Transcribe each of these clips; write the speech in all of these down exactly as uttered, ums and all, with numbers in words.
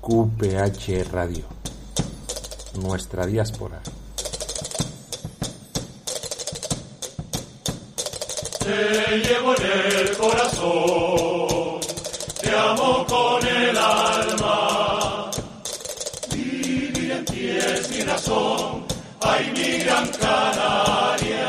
Q P H Radio, nuestra diáspora. Te llevo en el corazón, te amo con el alma. Vivir en ti es mi razón, ay, mi gran Canaria.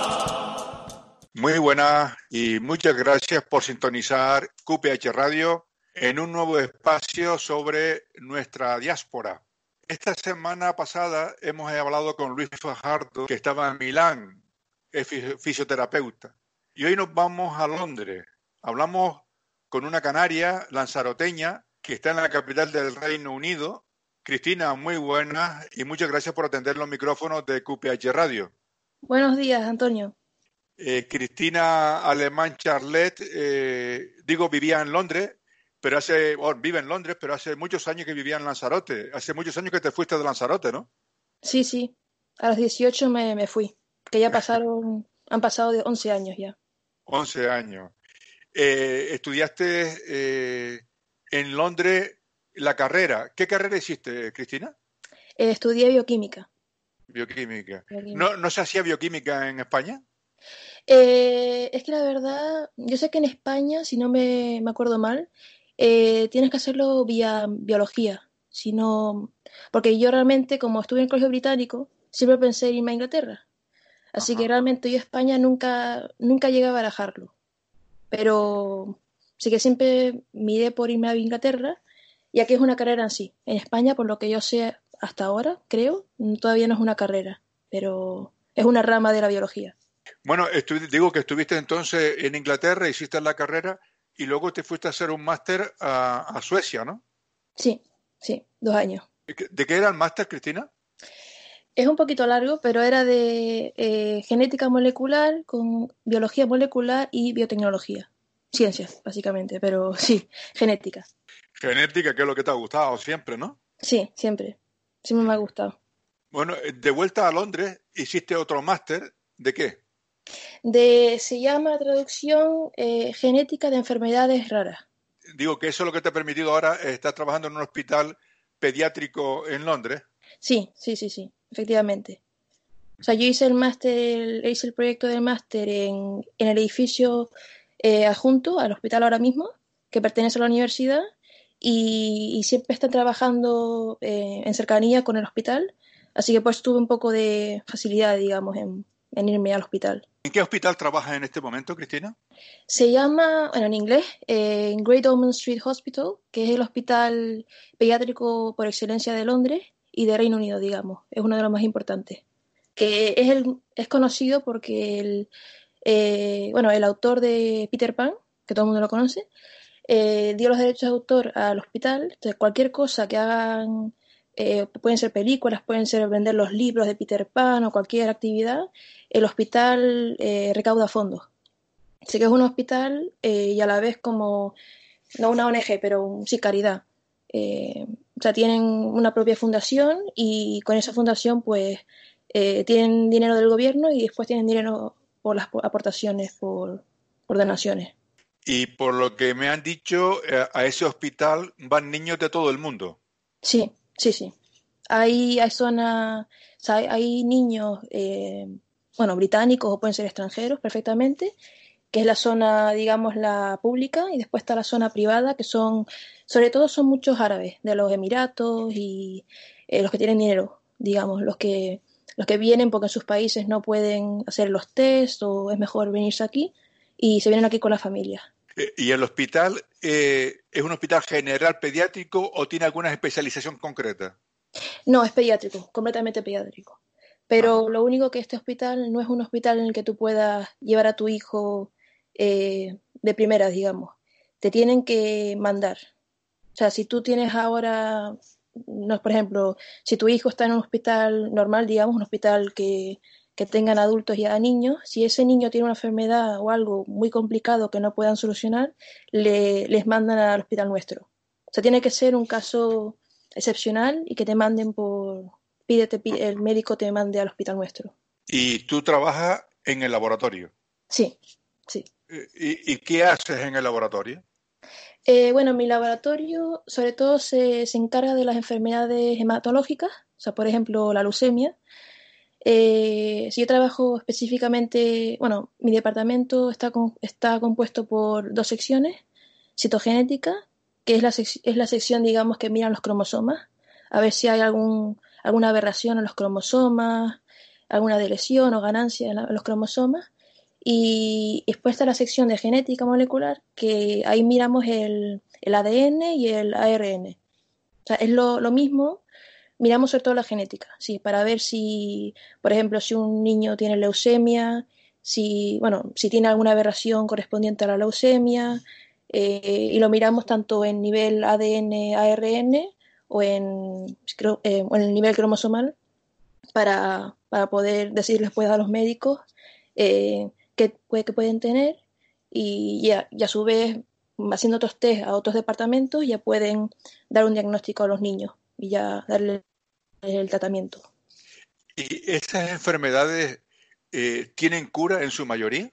Muy buenas y muchas gracias por sintonizar Q P H Radio en un nuevo espacio sobre nuestra diáspora. Esta semana pasada hemos hablado con Luis Fajardo, que estaba en Milán, es fisioterapeuta. Y hoy nos vamos a Londres. Hablamos con una canaria lanzaroteña que está en la capital del Reino Unido. Cristina, muy buenas y muchas gracias por atender los micrófonos de Q P H Radio. Buenos días, Antonio. Eh, Cristina Alemán Charlet, eh, digo, vivía en Londres, pero hace, bueno, vive en Londres, pero hace muchos años que vivía en Lanzarote. Hace muchos años que te fuiste de Lanzarote, ¿no? Sí, sí. A los dieciocho me, me fui, que ya pasaron, han pasado de once años ya. once años. Eh, estudiaste eh, en Londres la carrera. ¿Qué carrera hiciste, Cristina? Eh, estudié bioquímica. Bioquímica. bioquímica. ¿No, ¿No se hacía bioquímica en España? Eh, es que la verdad, yo sé que en España, si no me, me acuerdo mal, eh, tienes que hacerlo vía biología. Si no, porque yo realmente, como estuve en el colegio británico, siempre pensé en irme a Inglaterra. Así Ajá. que realmente yo a España nunca, nunca llegué a barajarlo. Pero sí que siempre miré por irme a Inglaterra, y aquí es una carrera en sí. En España, por lo que yo sé hasta ahora, creo, todavía no es una carrera, pero es una rama de la biología. Bueno, estu- digo que estuviste entonces en Inglaterra, hiciste la carrera y luego te fuiste a hacer un máster a, a Suecia, ¿no? Sí, sí, dos años. ¿De qué era el máster, Cristina? Es un poquito largo, pero era de eh, genética molecular con biología molecular y biotecnología. Ciencias, básicamente, pero sí, genética. Genética, que es lo que te ha gustado siempre, ¿no? Sí, siempre. Siempre me ha gustado. Bueno, de vuelta a Londres, hiciste otro máster. ¿De qué? De, se llama traducción eh, genética de enfermedades raras. Digo que eso es lo que te ha permitido ahora estar trabajando en un hospital pediátrico en Londres. Sí, sí, sí, sí, efectivamente. O sea, yo hice el máster, hice el proyecto del máster en, en el edificio eh, adjunto al hospital ahora mismo, que pertenece a la universidad, y, y siempre están trabajando eh, en cercanía con el hospital, así que pues tuve un poco de facilidad, digamos, en, en irme al hospital. ¿En qué hospital trabajas en este momento, Cristina? Se llama, bueno, en inglés, eh, Great Ormond Street Hospital, que es el hospital pediátrico por excelencia de Londres y de Reino Unido, digamos. Es uno de los más importantes. Que es, el, es conocido porque el, eh, bueno, el autor de Peter Pan, que todo el mundo lo conoce, eh, dio los derechos de autor al hospital. Entonces, cualquier cosa que hagan, eh, pueden ser películas, pueden ser vender los libros de Peter Pan o cualquier actividad, el hospital eh, recauda fondos. Así que es un hospital eh, y a la vez como, no una O N G, pero un, sí, caridad. Eh, o sea, tienen una propia fundación y con esa fundación pues eh, tienen dinero del gobierno y después tienen dinero por las aportaciones, por, por donaciones. Y por lo que me han dicho, eh, a ese hospital van niños de todo el mundo. Sí, sí, sí. Hay, hay zonas, o sea, hay, hay niños, eh, bueno, británicos o pueden ser extranjeros perfectamente, que es la zona, digamos, la pública, y después está la zona privada, que son, sobre todo son muchos árabes, de los Emiratos y eh, los que tienen dinero, digamos, los que, los que vienen porque en sus países no pueden hacer los test o es mejor venirse aquí y se vienen aquí con la familia. Eh, ¿Y el hospital eh, es un hospital general pediátrico o tiene alguna especialización concreta? No, es pediátrico, completamente pediátrico. Pero Ajá. lo único que este hospital no es un hospital en el que tú puedas llevar a tu hijo eh, de primeras, digamos. Te tienen que mandar. O sea, si tú tienes ahora, no, por ejemplo, si tu hijo está en un hospital normal, digamos, un hospital que, que tengan adultos y a niños, si ese niño tiene una enfermedad o algo muy complicado que no puedan solucionar, le, les mandan al hospital nuestro. O sea, tiene que ser un caso excepcional y que te manden por, pídete, pide, el médico te mande al hospital nuestro. ¿Y tú trabajas en el laboratorio? Sí, sí. ¿Y, y qué haces en el laboratorio? Eh, bueno, mi laboratorio sobre todo se, se encarga de las enfermedades hematológicas, o sea, por ejemplo, la leucemia. Eh, si yo trabajo específicamente, bueno, mi departamento está, con, está compuesto por dos secciones, citogenética, que es la, sec, es la sección, digamos, que miran los cromosomas, a ver si hay algún, alguna aberración en los cromosomas, alguna deleción o ganancia en, la, en los cromosomas. Y después está la sección de genética molecular, que ahí miramos el, el A D N y el A R N. O sea, es lo, lo mismo. Miramos sobre todo la genética, sí, para ver si, por ejemplo, si un niño tiene leucemia, si, bueno, si tiene alguna aberración correspondiente a la leucemia, eh, y lo miramos tanto en nivel A D N, A R N o en, creo, eh, o en el nivel cromosomal para, para poder decirles pues, a los médicos eh, qué, qué pueden tener y, y, a, y a su vez, haciendo otros test a otros departamentos, ya pueden dar un diagnóstico a los niños y ya darle el tratamiento. ¿Y estas enfermedades eh, tienen cura en su mayoría?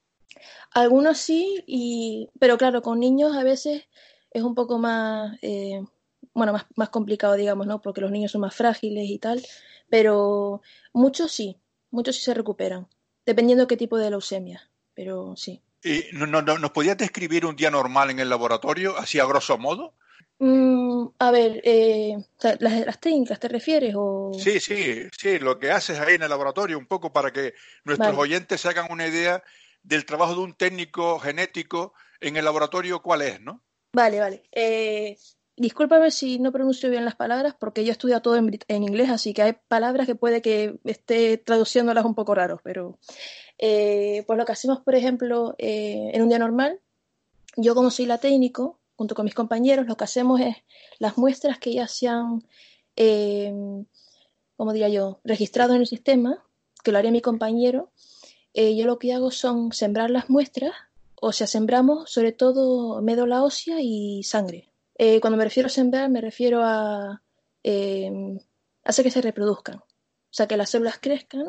Algunos sí, y, pero claro, con niños a veces es un poco más, eh, bueno, más, más complicado, digamos, ¿no? Porque los niños son más frágiles y tal, pero muchos sí, muchos sí se recuperan, dependiendo qué tipo de leucemia, pero sí. ¿Y no, no, no, ¿Nos podías describir un día normal en el laboratorio, así a grosso modo? Mm, a ver, eh, o sea, ¿las, las técnicas te refieres o...? Sí, sí, sí, lo que haces ahí en el laboratorio, un poco para que nuestros Vale, oyentes se hagan una idea del trabajo de un técnico genético en el laboratorio, ¿cuál es, no? vale, vale. Eh, discúlpame si no pronuncio bien las palabras, porque yo he estudiado todo en, brit- en inglés, así que hay palabras que puede que esté traduciéndolas un poco raros, pero eh, pues lo que hacemos, por ejemplo, eh, en un día normal, yo como soy la técnico, junto con mis compañeros, lo que hacemos es las muestras que ya se han, eh, como diría yo, registrado en el sistema, que lo haría mi compañero, eh, yo lo que hago son sembrar las muestras, o sea, sembramos sobre todo médula ósea y sangre. Eh, cuando me refiero a sembrar, me refiero a eh, hacer que se reproduzcan, o sea, que las células crezcan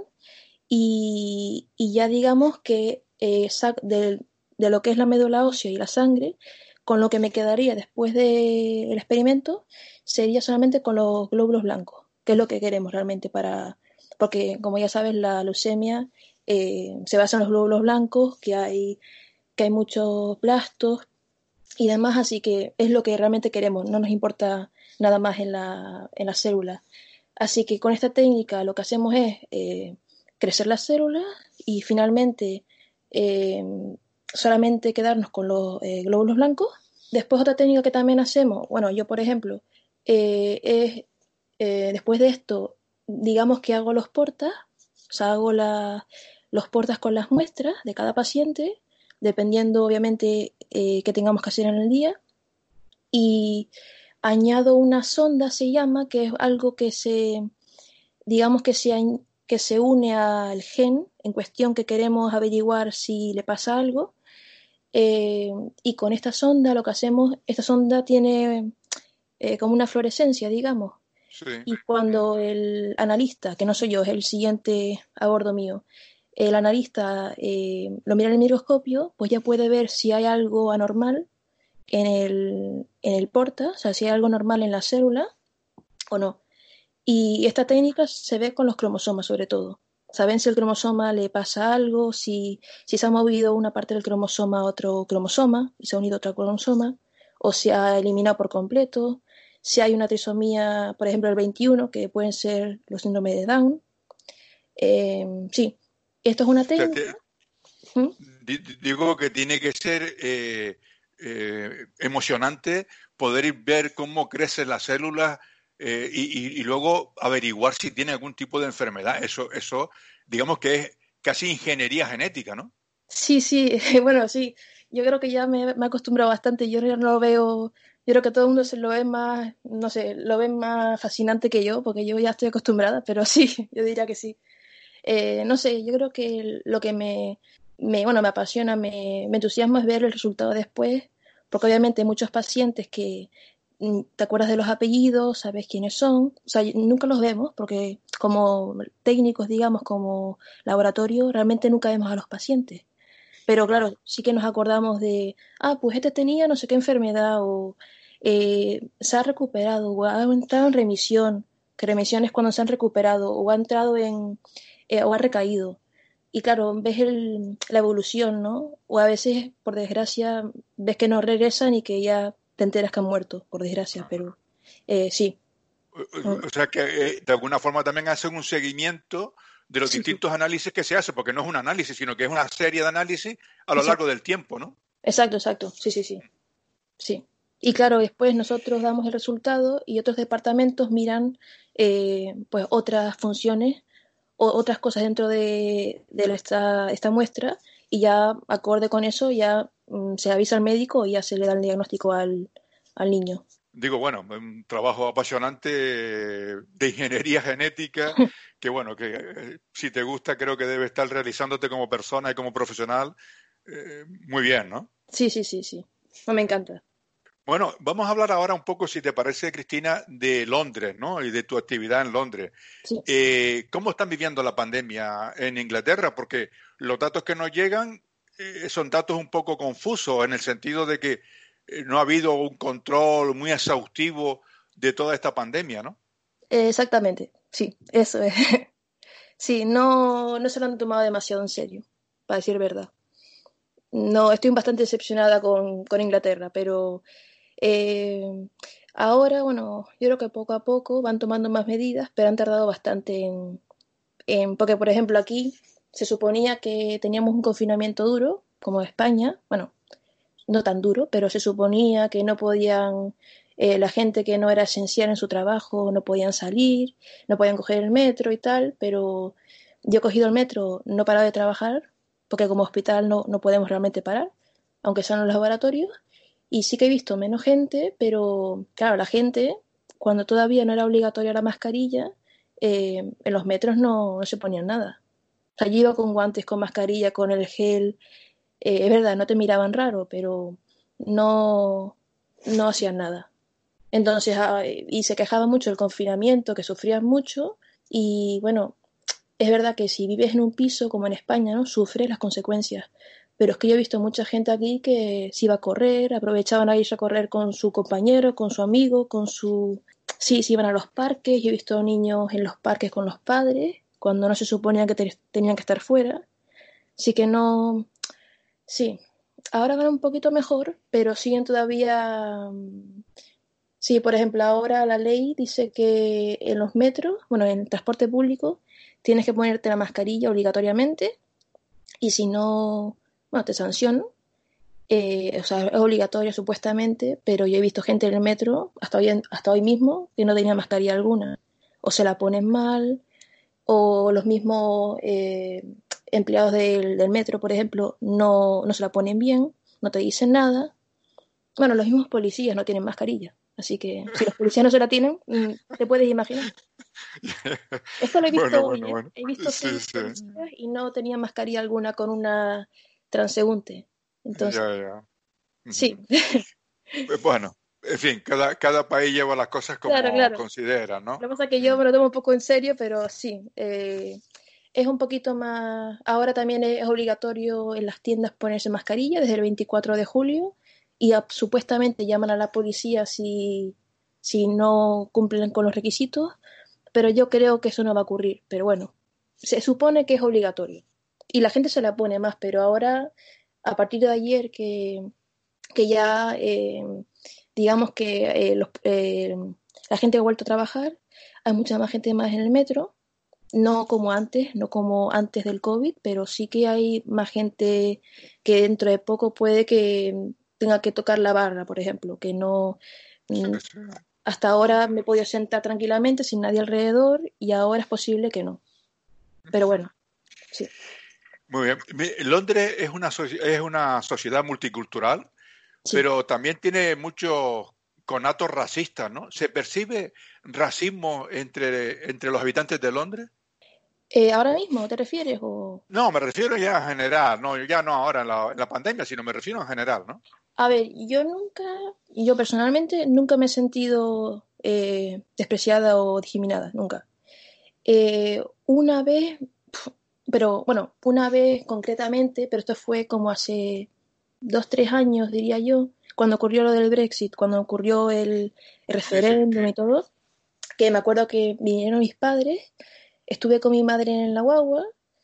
y, y ya digamos que eh, de, de lo que es la médula ósea y la sangre, con lo que me quedaría después del experimento sería solamente con los glóbulos blancos, que es lo que queremos realmente para, porque como ya sabes, la leucemia eh, se basa en los glóbulos blancos, que hay, que hay muchos blastos y demás, así que es lo que realmente queremos, no nos importa nada más en la, en la célula. Así que con esta técnica lo que hacemos es eh, crecer las células y finalmente eh, solamente quedarnos con los eh, glóbulos blancos. Después otra técnica que también hacemos, bueno, yo por ejemplo, eh, es eh, después de esto, digamos que hago los portas, o sea, hago la, los portas con las muestras de cada paciente, dependiendo obviamente eh, qué tengamos que hacer en el día, y añado una sonda, se llama, que es algo que se, digamos que se, que se une al gen en cuestión que queremos averiguar si le pasa algo. Eh, y con esta sonda lo que hacemos, esta sonda tiene eh, como una fluorescencia, digamos. Sí. Y cuando el analista, que no soy yo, es el siguiente a bordo mío, el analista eh, lo mira en el microscopio, pues ya puede ver si hay algo anormal en el, en el porta, o sea, si hay algo normal en la célula o no. Y esta técnica se ve con los cromosomas sobre todo. Saben si el cromosoma le pasa algo, si, si se ha movido una parte del cromosoma a otro cromosoma, y se ha unido otro cromosoma, o se ha eliminado por completo, si hay una trisomía, por ejemplo, el veintiuno, que pueden ser los síndromes de Down. Eh, sí, esto es una O sea, técnica. te- ¿Mm? di- di- digo que tiene que ser eh, eh, emocionante poder ir ver cómo crecen las células eh, y, y- y luego averiguar si tiene algún tipo de enfermedad. Eso, eso, digamos que es casi ingeniería genética, ¿no? Sí, sí, bueno, sí, yo creo que ya me, me he acostumbrado bastante, yo ya no lo veo, yo creo que todo el mundo se lo ve más, no sé, lo ve más fascinante que yo, porque yo ya estoy acostumbrada, pero sí, yo diría que sí. Eh, no sé, yo creo que lo que me, me bueno, me apasiona, me, me entusiasma es ver el resultado después, porque obviamente hay muchos pacientes que mm, te acuerdas de los apellidos, sabes quiénes son, o sea, nunca los vemos, porque como técnicos, digamos, como laboratorio, realmente nunca vemos a los pacientes. Pero claro, sí que nos acordamos de, ah, pues este tenía no sé qué enfermedad, o eh, se ha recuperado, o ha entrado en remisión, que remisión es cuando se han recuperado, o ha entrado en, eh, o ha recaído. Y claro, ves el, la evolución, ¿no? O a veces, por desgracia, ves que no regresan y que ya te enteras que han muerto, por desgracia, pero eh, sí. O sea que eh, de alguna forma también hacen un seguimiento de los Sí, sí, distintos análisis que se hacen, porque no es un análisis, sino que es una serie de análisis a lo exacto, largo del tiempo, ¿no? exacto, exacto, sí, sí, sí, sí. Y claro, después nosotros damos el resultado y otros departamentos miran eh, pues otras funciones o otras cosas dentro de, de esta, esta muestra y ya acorde con eso ya mm, se avisa al médico y ya se le da el diagnóstico al, al niño. Digo, bueno, un trabajo apasionante de ingeniería genética, que bueno, que eh, si te gusta creo que debe estar realizándote como persona y como profesional eh, muy bien, ¿no? Sí, sí, sí, sí. No, me encanta. Bueno, vamos a hablar ahora un poco, si te parece, Cristina, de Londres, ¿no? Y de tu actividad en Londres. Sí. Eh, ¿cómo están viviendo la pandemia en Inglaterra? Porque los datos que nos llegan eh, son datos un poco confusos en el sentido de que eh, no ha habido un control muy exhaustivo de toda esta pandemia, ¿no? Eh, exactamente, sí, eso es. Sí, no, no se lo han tomado demasiado en serio, para decir verdad. No, estoy bastante decepcionada con, con Inglaterra, pero eh, ahora, bueno, yo creo que poco a poco van tomando más medidas, pero han tardado bastante en, en- porque, por ejemplo, aquí se suponía que teníamos un confinamiento duro, como España, bueno, no tan duro, pero se suponía que no podían, eh, la gente que no era esencial en su trabajo, no podían salir, no podían coger el metro y tal, pero yo he cogido el metro, no he parado de trabajar, porque como hospital no, no podemos realmente parar, aunque sean los laboratorios, y sí que he visto menos gente, pero claro, la gente, cuando todavía no era obligatoria la mascarilla, eh, en los metros no, no se ponían nada. O sea, yo iba con guantes, con mascarilla, con el gel, eh, es verdad, no te miraban raro, pero no, no hacían nada. Entonces, ah, y se quejaba mucho del confinamiento, que sufrían mucho, y bueno, es verdad que si vives en un piso como en España, ¿no? Sufres las consecuencias. Pero es que yo he visto mucha gente aquí que se iba a correr, aprovechaban a irse a correr con su compañero, con su amigo, con su... Sí, se iban a los parques, yo he visto niños en los parques con los padres, cuando no se suponía que te- tenían que estar fuera. Así que no, sí, ahora van un poquito mejor, pero siguen todavía. mm, Sí, por ejemplo, ahora la ley dice que en los metros, bueno, en el transporte público, tienes que ponerte la mascarilla obligatoriamente y si no, bueno, te sancionan. Eh, o sea, es obligatoria supuestamente, pero yo he visto gente en el metro, hasta hoy, en- hasta hoy mismo, que no tenía mascarilla alguna. O se la ponen mal, o los mismos eh, empleados del, del metro, por ejemplo, no, no se la ponen bien, no te dicen nada. Bueno, los mismos policías no tienen mascarilla, así que si los policías no se la tienen, mm, te puedes imaginar. Esto lo he Bueno, visto hoy, bueno, ¿eh? bueno. He visto Sí, seis sí. policías y no tenían mascarilla alguna con una transeúnte. Entonces, Ya, ya. sí, Ujú. Eh, Bueno, en fin, cada, cada país lleva las cosas claro, como claro. considera, ¿no? Lo que pasa es que yo Mm. me lo tomo un poco en serio, pero sí, eh, es un poquito más... Ahora también es obligatorio en las tiendas ponerse mascarilla desde el veinticuatro de julio y a- supuestamente llaman a la policía si, si no cumplen con los requisitos, pero yo creo que eso no va a ocurrir. Pero bueno, se supone que es obligatorio y la gente se la pone más, pero ahora, a partir de ayer que, que ya, eh, digamos que eh, los, eh, la gente ha vuelto a trabajar, hay mucha más gente más en el metro, no como antes, no como antes del COVID, pero sí que hay más gente que dentro de poco puede que tenga que tocar la barra, por ejemplo, que no... Sí, mm, sí. Hasta ahora me he podido sentar tranquilamente sin nadie alrededor y ahora es posible que no. Pero bueno, sí, Muy bien. Mi- Londres es una, soci- es una sociedad multicultural, sí. pero también tiene muchos conatos racistas, ¿no? ¿Se percibe racismo entre, entre los habitantes de Londres? Eh, ¿ahora mismo te refieres o...? No, me refiero ya en general, no, ya no ahora en la, en la pandemia, sino me refiero en general, ¿no? A ver, yo nunca, yo personalmente nunca me he sentido eh, despreciada o discriminada, nunca. Eh, una vez, pero bueno, una vez concretamente, pero esto fue como hace dos, tres años, diría yo, cuando ocurrió lo del Brexit, cuando ocurrió el, el Sí, sí. referéndum y todo, que me acuerdo que vinieron mis padres, estuve con mi madre en la guagua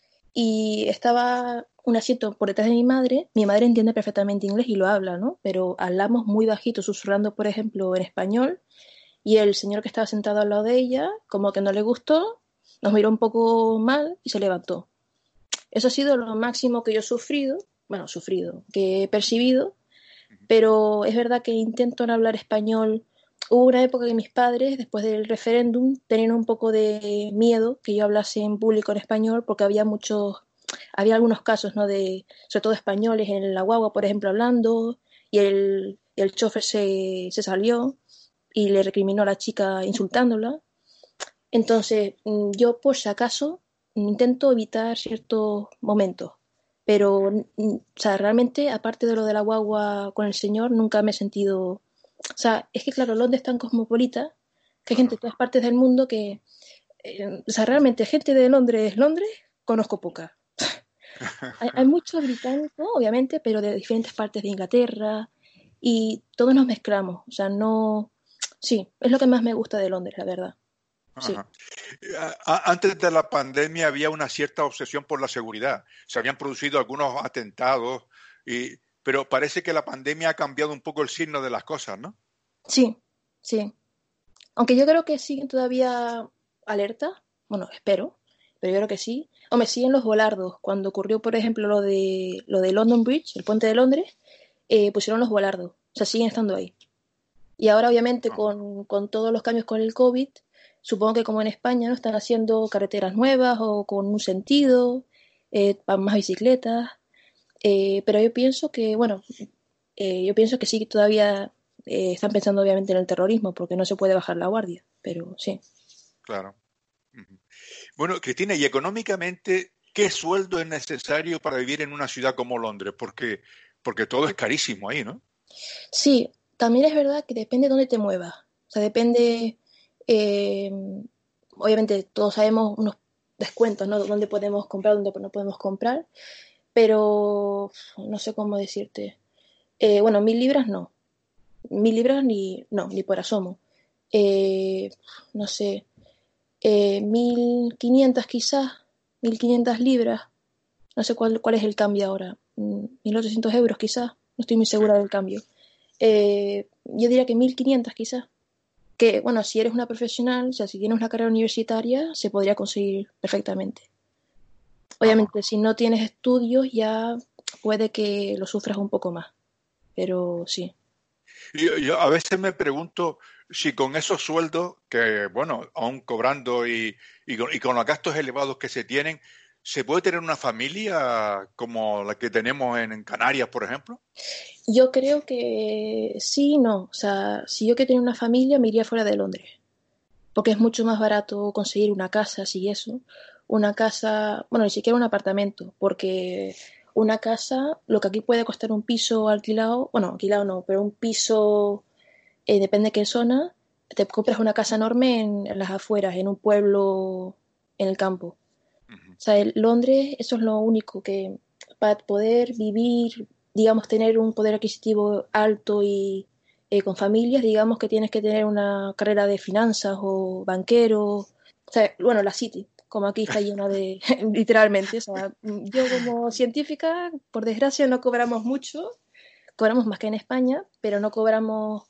y estaba un asiento por detrás de mi madre. Mi madre entiende perfectamente inglés y lo habla, ¿no? Pero hablamos muy bajito, susurrando, por ejemplo, en español, y el señor que estaba sentado al lado de ella, como que no le gustó, nos miró un poco mal y se levantó. Eso ha sido lo máximo que yo he sufrido, bueno, sufrido, que he percibido, pero es verdad que intento no hablar español. Hubo una época que mis padres, después del referéndum, tenían un poco de miedo que yo hablase en público en español, porque había muchos, había algunos casos, ¿no? De, sobre todo españoles en la guagua, por ejemplo, hablando, y el, el chofer se, se salió y le recriminó a la chica insultándola. Entonces, yo por si acaso intento evitar ciertos momentos, pero o sea, realmente, aparte de lo de la guagua con el señor, nunca me he sentido... O sea, es que claro, Londres es tan cosmopolita que hay gente de todas partes del mundo que... Eh, o sea, realmente gente de Londres, Londres, conozco poca. Hay, hay muchos británicos, obviamente, pero de diferentes partes de Inglaterra y todos nos mezclamos. O sea, no... Sí, es lo que más me gusta de Londres, la verdad. Sí. Ajá. A- Antes de la pandemia había una cierta obsesión por la seguridad. Se habían producido algunos atentados, y, pero parece que la pandemia ha cambiado un poco el signo de las cosas, ¿no? Sí, sí. Aunque yo creo que siguen todavía alerta, bueno, espero, pero yo creo que sí. O me siguen los volardos. Cuando ocurrió, por ejemplo, lo de lo de London Bridge, el puente de Londres, eh, pusieron los volardos. O sea, siguen estando ahí. Y ahora, obviamente, Ajá. con, con todos los cambios con el COVID, supongo que como en España, ¿no? Están haciendo carreteras nuevas o con un sentido, eh, para más bicicletas. Eh, pero yo pienso que, bueno, eh, yo pienso que sí, que todavía eh, están pensando obviamente en el terrorismo, porque no se puede bajar la guardia, pero sí. Claro. Ujú. Bueno, Cristina, y económicamente, ¿qué sueldo es necesario para vivir en una ciudad como Londres? Porque, porque todo es carísimo ahí, ¿no? Sí, también es verdad que depende de dónde te muevas. O sea, depende, eh, obviamente todos sabemos unos descuentos, ¿no? Dónde podemos comprar, dónde no podemos comprar, pero no sé cómo decirte. Eh, bueno, mil libras no. Mil libras ni, no, ni por asomo. Eh, no sé, eh, mil quinientas quizás, mil quinientas libras. No sé cuál, cuál es el cambio ahora. Mm, mil ochocientos euros quizás. No estoy muy Sí. segura del cambio. Eh, yo diría que mil quinientas quizás. Que, bueno, si eres una profesional, o sea, si tienes una carrera universitaria, se podría conseguir perfectamente. Ajá. Obviamente, si no tienes estudios, ya puede que lo sufras un poco más. Pero sí. Y Yo, yo a veces me pregunto si con esos sueldos, que bueno, aún cobrando y, y, con, y con los gastos elevados que se tienen, ¿se puede tener una familia como la que tenemos en, en Canarias, por ejemplo? Yo creo que sí y no. O sea, si yo quiero tener una familia, me iría fuera de Londres. Porque es mucho más barato conseguir una casa, si eso. Una casa, bueno, ni siquiera un apartamento, porque una casa, lo que aquí puede costar un piso alquilado, bueno, alquilado no, pero un piso, eh, depende de qué zona, te compras una casa enorme en, en las afueras, en un pueblo, en el campo. Ujú. O sea, en Londres, eso es lo único que para poder vivir, digamos, tener un poder adquisitivo alto y eh, con familias, digamos que tienes que tener una carrera de finanzas o banquero. O sea, bueno, la City, como aquí está llena de, literalmente. O sea, yo como científica, por desgracia, no cobramos mucho, cobramos más que en España, pero no cobramos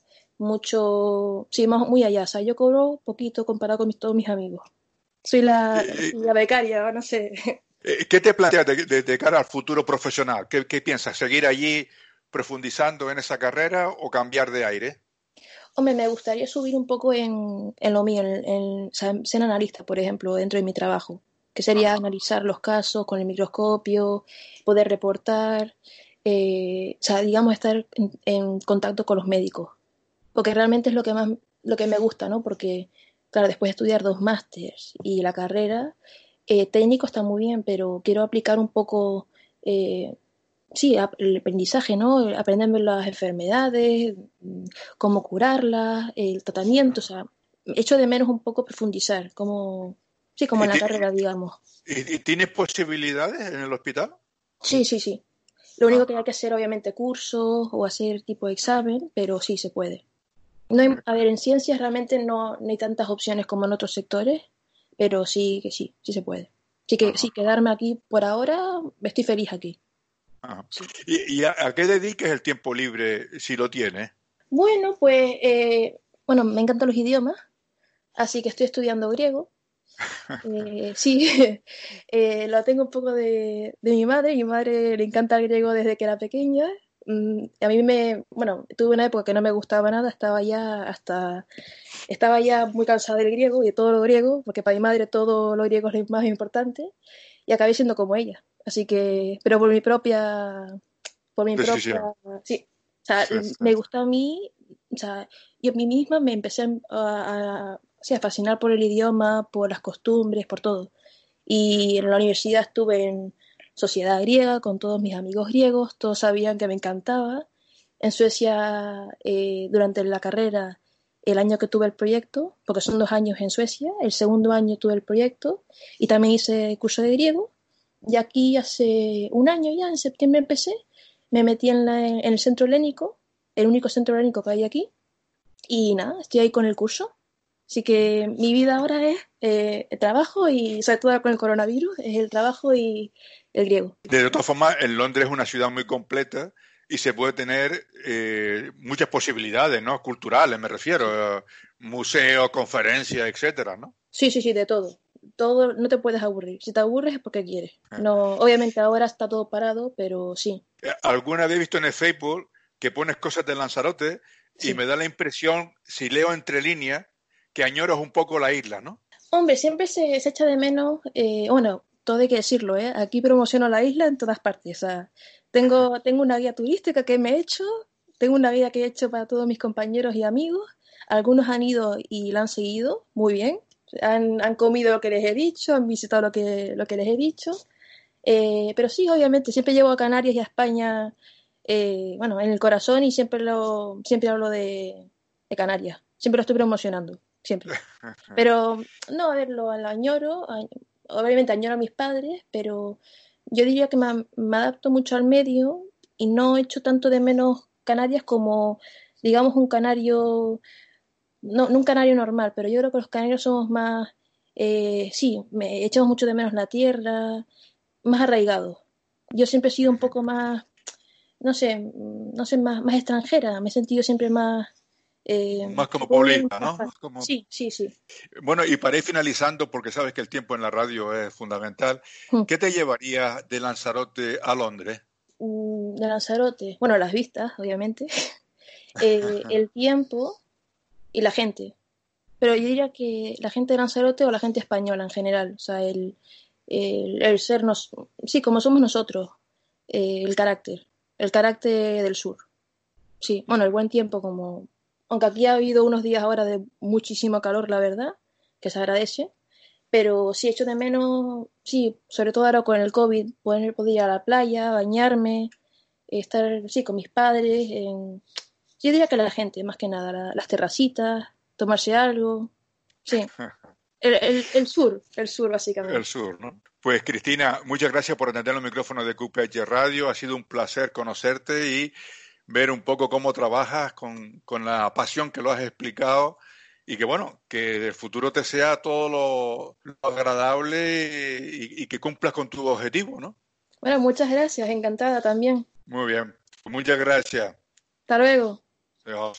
mucho, sí, más, muy allá. O sea, yo cobro poquito comparado con mis, todos mis amigos. Soy la, Eh, la becaria, no sé. eh, ¿Qué te planteas de, de- de cara al futuro profesional? ¿Qué, qué piensas? ¿Seguir allí profundizando en esa carrera o cambiar de aire? Hombre, me gustaría subir un poco en, en lo mío, en, en- o sea, ser analista, por ejemplo, dentro de mi trabajo, que sería Ajá. analizar los casos con el microscopio, poder reportar, eh, o sea, digamos, estar en, en contacto con los médicos, porque realmente es lo que más, lo que me gusta, ¿no? Porque, claro, después de estudiar dos másters y la carrera, eh, técnico está muy bien, pero quiero aplicar un poco, eh, sí, el aprendizaje, ¿no? Aprenderme las enfermedades, cómo curarlas, el tratamiento, o sea, echo de menos un poco profundizar, cómo, Sí, como en la ti- carrera, digamos. ¿Y, y tienes posibilidades en el hospital? Sí, sí, sí. Lo único Ah. que hay que hacer, obviamente, cursos o hacer tipo de examen, pero sí se puede. No hay, a ver, en ciencias realmente no, no hay tantas opciones como en otros sectores, pero sí que sí, sí se puede. Así que Ajá. sí, quedarme aquí por ahora, estoy feliz aquí. Ajá. Sí. ¿Y, y a, a qué dediques el tiempo libre si lo tienes? Bueno, pues, eh, bueno, me encantan los idiomas, así que estoy estudiando griego. Eh, sí, eh, lo tengo un poco de, de mi madre. Mi madre le encanta el griego desde que era pequeña. Mm, a mí me, bueno, tuve una época que no me gustaba nada, estaba ya hasta, estaba ya muy cansada del griego y de todo lo griego, porque para mi madre todo lo griego es lo más importante, y acabé siendo como ella. Así que, pero por mi propia, por mi propia, Decisión. sí, o sea, Sí, sí. me gustó a mí, o sea, yo a mí misma me empecé a, a, sí, a fascinar por el idioma, por las costumbres, por todo. Y en la universidad estuve en sociedad griega con todos mis amigos griegos, todos sabían que me encantaba. En Suecia, eh, durante la carrera, el año que tuve el proyecto, porque son dos años en Suecia, el segundo año tuve el proyecto y también hice curso de griego. Y aquí hace un año ya, en septiembre empecé, me metí en, la, en el centro helénico, el único centro helénico que hay aquí, y nada, estoy ahí con el curso. Así que mi vida ahora es eh, el trabajo y, sobre todo con el coronavirus, es el trabajo y el griego. De todas formas, en Londres es una ciudad muy completa y se puede tener eh, muchas posibilidades, ¿no? Culturales, me refiero, eh, museos, conferencias, etcétera, ¿no? Sí, sí, sí, de todo. Todo, no te puedes aburrir. Si te aburres es porque quieres. No, obviamente ahora está todo parado, pero sí. Alguna vez he visto en el Facebook que pones cosas de Lanzarote y Sí. me da la impresión, si leo entre líneas, que añoras un poco la isla, ¿no? Hombre, siempre se, se echa de menos, eh, bueno, todo hay que decirlo, ¿eh? Aquí promociono la isla en todas partes. O sea, tengo, tengo una guía turística que me he hecho, tengo una guía que he hecho para todos mis compañeros y amigos. Algunos han ido y la han seguido muy bien. Han, han comido lo que les he dicho, han visitado lo que, lo que les he dicho. Eh, pero sí, obviamente, siempre llevo a Canarias y a España, eh, bueno, en el corazón y siempre, lo, siempre hablo de, de Canarias. Siempre lo estoy promocionando, siempre. Pero, no, a ver, lo, lo añoro, a- obviamente añoro a mis padres, pero yo diría que me, me adapto mucho al medio y no echo tanto de menos Canarias como, digamos, un canario, no, no un canario normal, pero yo creo que los canarios somos más, eh, sí, me echamos mucho de menos la tierra, más arraigados. Yo siempre he sido un poco más, no sé, no sé, más, más extranjera, me he sentido siempre más... Eh, Más como joven, Paulista, más ¿no? fácil. Como... Sí, sí, sí. Bueno, y para ir finalizando, porque sabes que el tiempo en la radio es fundamental, Mm. ¿qué te llevaría de Lanzarote a Londres? Mm, de Lanzarote, bueno, las vistas, obviamente, eh, el tiempo y la gente. Pero yo diría que la gente de Lanzarote o la gente española en general, o sea, el, el, el ser, nos, sí, como somos nosotros, eh, el carácter, el carácter del sur. Sí, bueno, el buen tiempo como... Aunque aquí ha habido unos días ahora de muchísimo calor, la verdad, que se agradece, pero sí echo de menos, sí, sobre todo ahora con el COVID, poder, poder ir a la playa, bañarme, estar, sí, con mis padres. En... Yo diría que la gente, más que nada, la, las terracitas, tomarse algo, sí. El, el, el sur, el sur básicamente. El sur, ¿no? Pues Cristina, muchas gracias por atender los micrófonos de Q P H Radio. Ha sido un placer conocerte y ver un poco cómo trabajas con, con la pasión que lo has explicado y que, bueno, que el futuro te sea todo lo, lo agradable y, y que cumplas con tu objetivo, ¿no? Bueno, muchas gracias, encantada también. Muy bien, muchas gracias. Hasta luego. Adiós.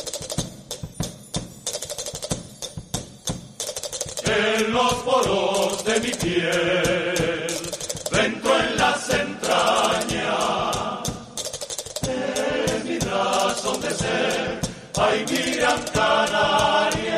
En los poros de mi piel, dentro en las entrañas de mi razón de ser, ay, mi gran Canaria.